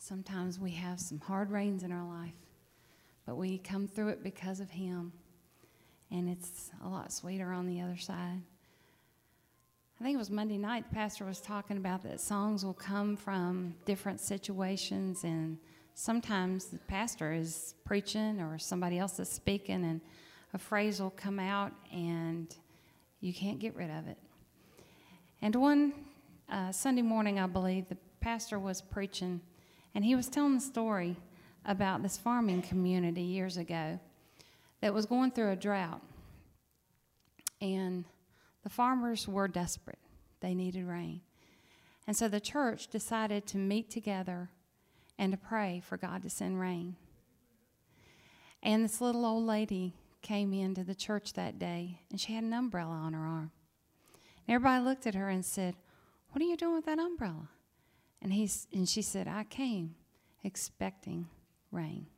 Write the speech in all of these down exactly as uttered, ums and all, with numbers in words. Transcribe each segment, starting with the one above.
Sometimes we have some hard rains in our life, but we come through it because of Him, and it's a lot sweeter on the other side. I think it was Monday night, the pastor was talking about that songs will come from different situations, and sometimes the pastor is preaching or somebody else is speaking, and a phrase will come out, and you can't get rid of it. And one uh, Sunday morning, I believe, the pastor was preaching, and he was telling the story about this farming community years ago that was going through a drought. And the farmers were desperate. They needed rain. And so the church decided to meet together and to pray for God to send rain. And this little old lady came into the church that day, and she had an umbrella on her arm. And everybody looked at her and said, "What are you doing with that umbrella?" And, he's, and she said, "I came expecting rain."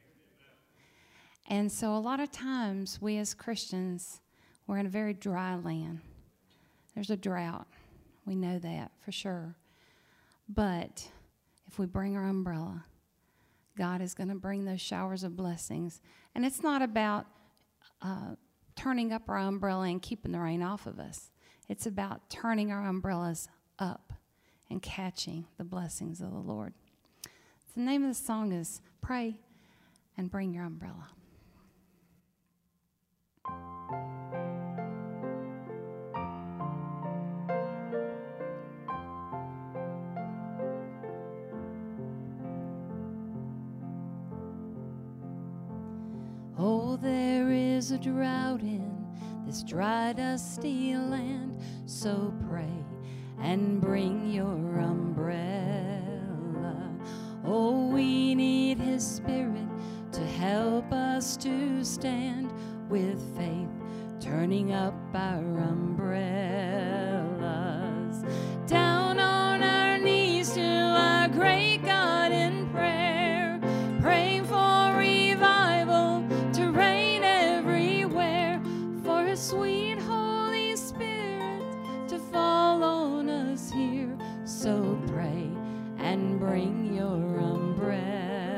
And so a lot of times we as Christians, we're in a very dry land. There's a drought. We know that for sure. But if we bring our umbrella, God is going to bring those showers of blessings. And it's not about uh, turning up our umbrella and keeping the rain off of us. It's about turning our umbrellas up and catching the blessings of the Lord. So the name of the song is Pray and Bring Your Umbrella. Oh, there is a drought in this dry, dusty land, so pray and bring your umbrella. Oh, we need His Spirit to help us to stand with faith, turning up our umbrellas. Down on our knees to our great God in prayer, praying for revival to reign everywhere, for His sweet Holy Spirit to fall on us here. So pray and bring your umbrella.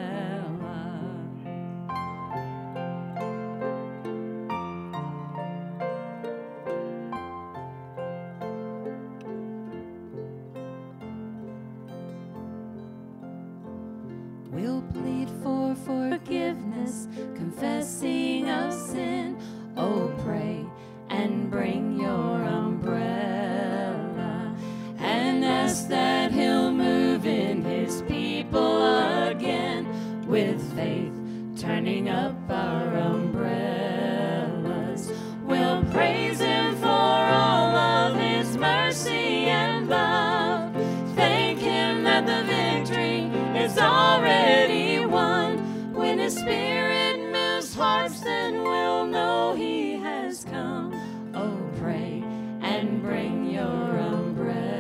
We'll plead for forgiveness, confessing our sin. Oh, pray and bring your umbrella, and ask that He'll move in His people again, with faith turning up our umbrellas. We'll praise Him for all of His mercy and love. Thank Him that the victory is already won. When His Spirit moves hearts, then we'll know He has come. Oh, pray and bring your umbrella.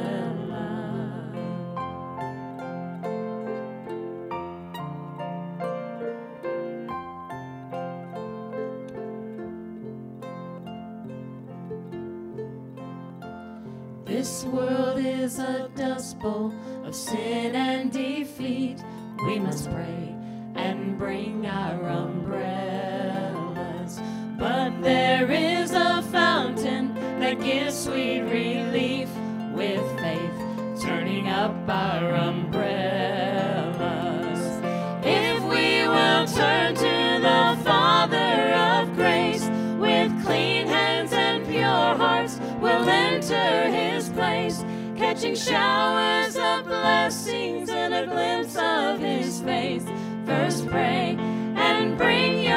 This world is a dust bowl of sin and defeat. We must pray and bring our umbrellas. But there is a fountain that gives sweet relief, with faith turning up our umbrellas. If we will turn to the Father of grace, with clean hands and pure hearts, we'll enter His place, catching showers of blessings and a glimpse of His face. First pray and bring your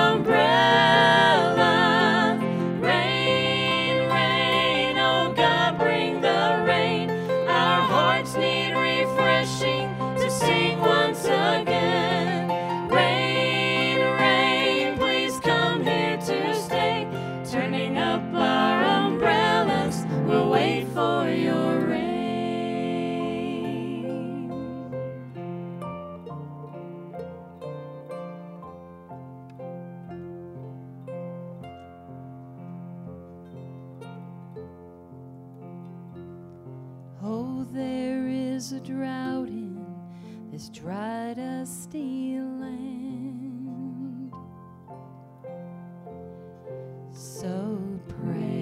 umbrella. Rain, rain, oh God, bring the rain. Our hearts need refreshing to sing once again. Rain, rain, please come here to stay, turning up our umbrellas. We'll wait for your rain. Oh, there is a drought in this dry, dusty land. So pray.